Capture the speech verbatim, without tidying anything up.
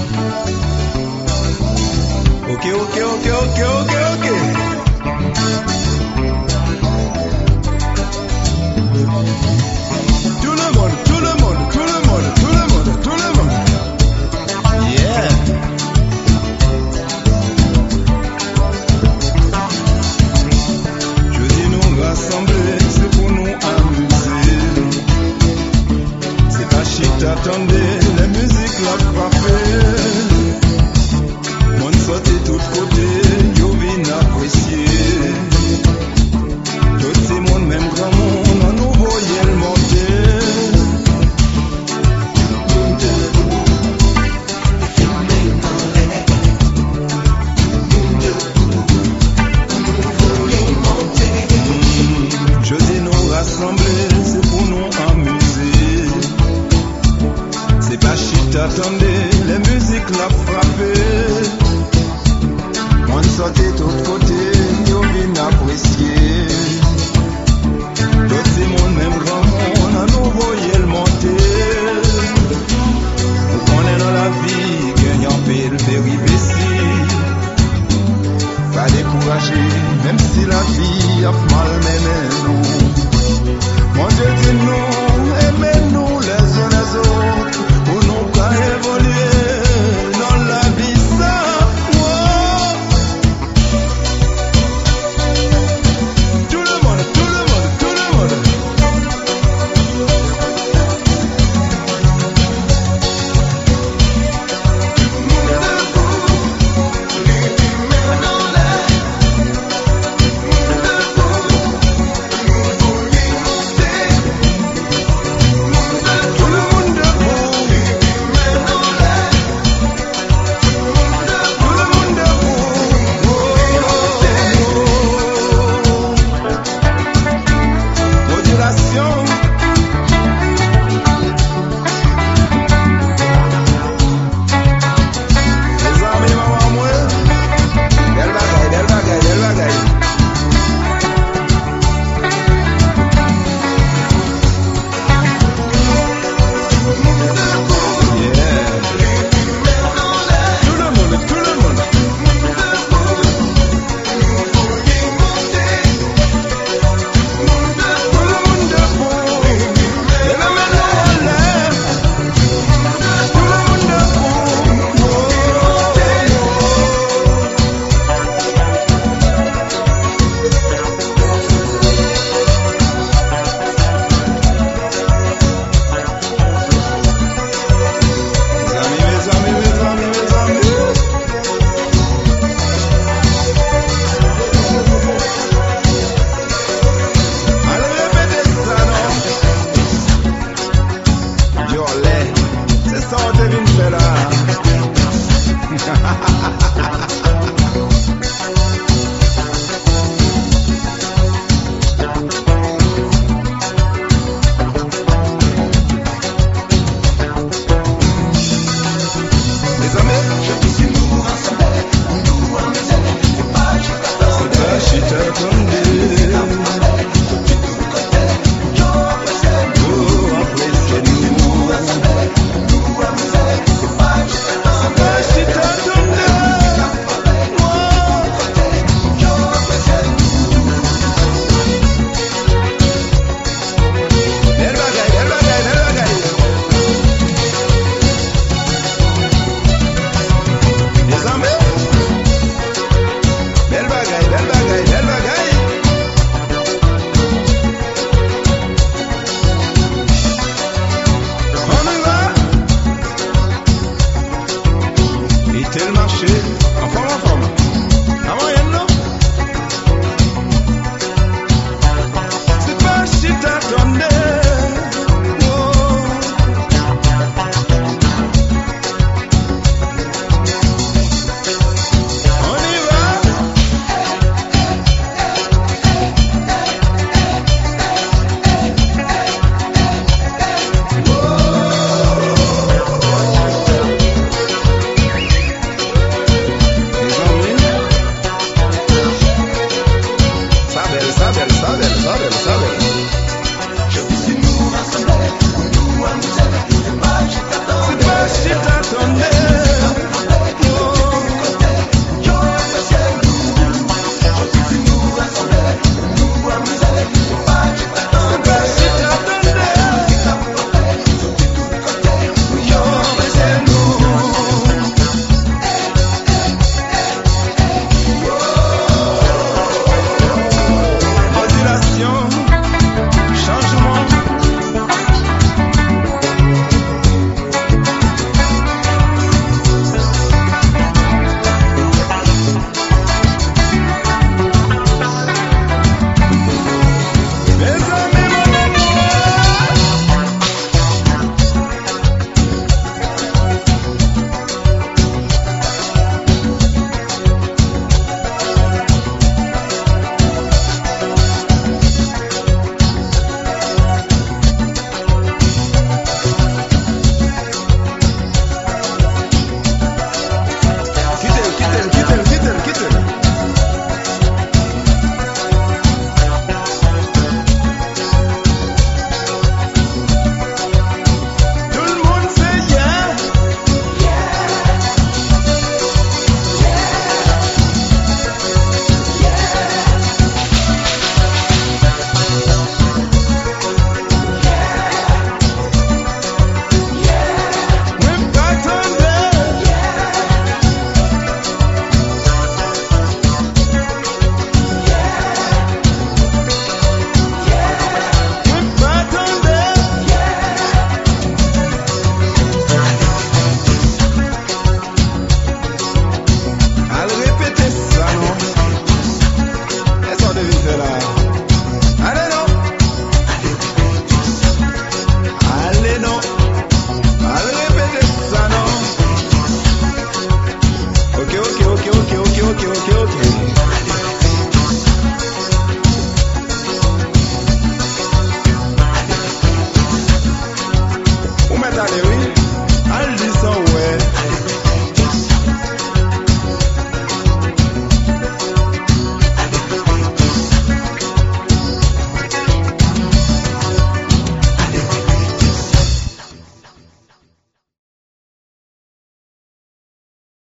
Ok, ok, ok, ok, ok, ok. Tout le monde, tout le monde, tout le monde, tout le monde, tout le monde. Yeah. Je dis nous rassembler, c'est pour nous amuser. C'est pas shit, attendez, la musique l'a frappé. Mon sorti tout côté, yo vin apprécier. Tout ces monde, même grand monde, on nous voyait le monter. Je dis nous rassembler, c'est pour nous amuser. C'est pas shit, attendez, les musiques l'a frappé. On sortait tout côté, yo vin apprécier. Tout ces monde, même grand monde, on nous voyait le monter. Nous connaissons dans la vie, gagnant pile péripéties. Pas décourager, même si la vie a mal mené nous. Mon Dieu dit nous, aimez-nous les uns les autres, pour nous qu'à évoluer dans la vie ça. Tout le monde, tout le monde, tout le monde. Tel marché.